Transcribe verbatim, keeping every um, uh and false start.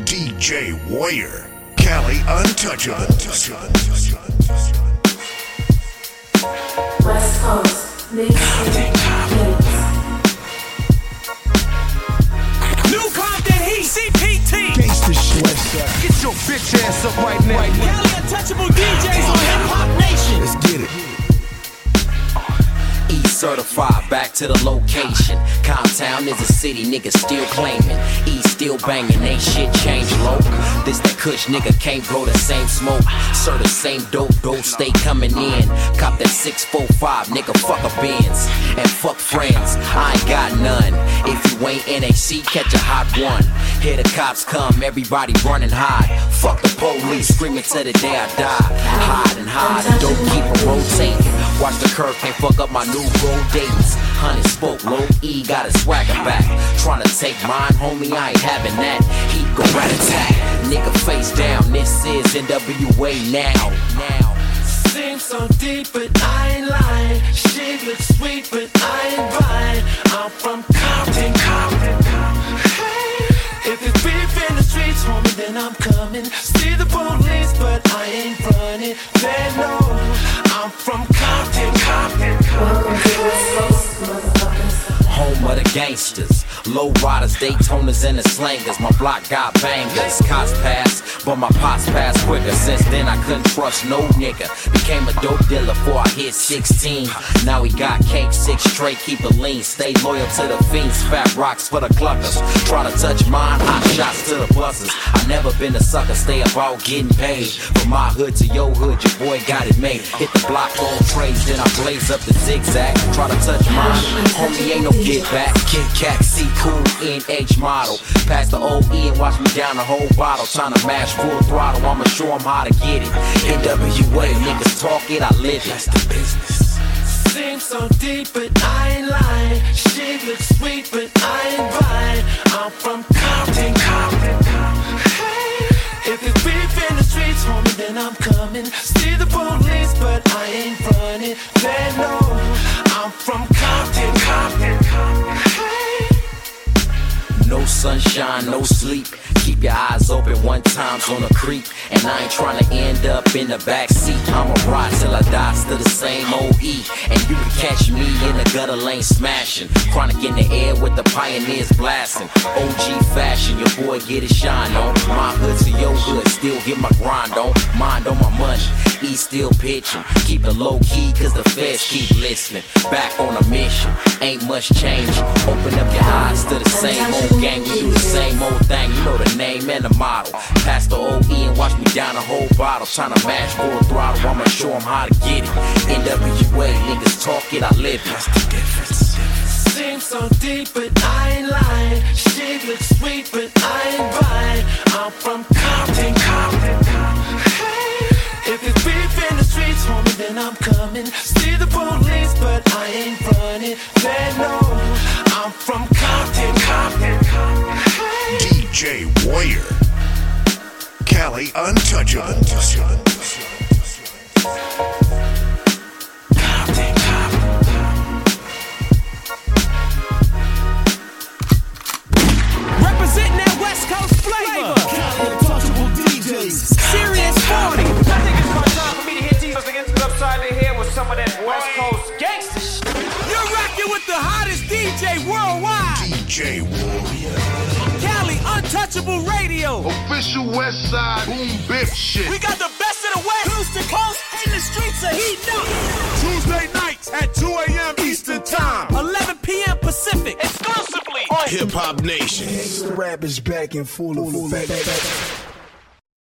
D J Warrior, Cali Untouchable. West Coast, New Compton Heat, C P T. Gangsta shit. Get your bitch ass up right now. Right now. Cali Untouchable D Js on Hip Hop Nation. Let's get it. E-certified, back to the location. Comptown is a city, niggas still claiming. E still banging, ain't shit changed low. This that kush nigga can't grow the same smoke. Sir, the same dope, dope stay coming in. Cop that six four five, nigga, fuck a Benz. And fuck friends, I ain't got none. If you ain't N H C, catch a hot one. Hear the cops come, everybody running high. Fuck the police, screaming till the day I die. Hide and hide, don't keep it rotating. Watch the curve, can't fuck up my new gold Dayton's. Honey spoke, low E got a swagger back. Tryna take mine, homie, I ain't having that. He go rat attack, nigga face down. This is N W A now. Now. Seems so deep, but I ain't lying. She looks sweet, but I ain't buying. I'm from Compton, Compton, Compton. Hey, if it's beef in the streets, homie, then I'm coming. See the police, but I ain't running. They know I'm from Compton, Compton, Compton. Welcome to West Coast, motherfuckers. Home of the gangsters, low riders, Daytonas, and the slangers. My block got bangers, cops pass, but my pops pass quicker. Since then I couldn't trust no nigga. Became a dope dealer before I hit sixteen. Now he got cake, six straight, keep it lean. Stay loyal to the fiends, fat rocks for the cluckers. Try to touch mine, hot shots to the buses. I never been a sucker, stay about getting paid. From my hood to your hood, your boy got it made. Hit the block on trades, then I blaze up the zigzag. Try to touch mine, homie ain't no get back. Kit Kat, C Cool, N H model. Pass the O E and watch me down the whole bottle. Tryna mash full throttle, I'ma show 'em how to get it. N W A, niggas talk it, I live it. That's the business. Seems so deep, but I ain't lying. She looks sweet, but I ain't buying. I'm from Compton, Compton, Compton. Hey, if it's beef in the streets, homie, then I'm coming. See the police, but I ain't running. They know I'm from Compton, Compton, Compton. Hey. No sunshine, no sleep. Keep your eyes open, one time's on a creep. And I ain't tryna end up in the backseat. I'ma ride till I die, still the same O E. And you can catch me in the gutter lane smashing. Chronic in the air with the pioneers blasting. O G fashion, your boy get his shine on. My hood to your hood, still get my grind on. Mind on my money, E still pitching. Keep it low key, cause the feds keep listening. Back on a mission, ain't much change. Open up your eyes to the same old gang. We do the same old thing, you know the name and the model. Pass the O E and watch me down the whole bottle. Tryna mash full throttle, I'ma show 'em how to get it. N W A, niggas talk it, I live it. That's the difference. Seems so deep, but I ain't lying. She looks sweet, but I ain't buying. I'm from Compton, Compton, Compton. Hey, if it's beef in the streets, homie, then I'm coming. See the police, but I ain't running. They know I'm from Compton, Compton, Compton. Hey. D J Warrior, Cali Untouchable. Representing that West Coast flavor. Cali Untouchable D Js. Serious forty. I think it's my time for me to hit these against the upside of the head with some of that West Coast gangsta shit. You're rocking with the hottest D J worldwide. D J Warrior. Cali Untouchable Radio. Official West Side boom bip shit. We got the best of the West, coast to coast, and the streets are heating up. Tuesday nights at two a.m. Eastern Time. eleven p.m. Pacific. Exclusively on Hip Hop Nation. Gangsta rap is back in full effect.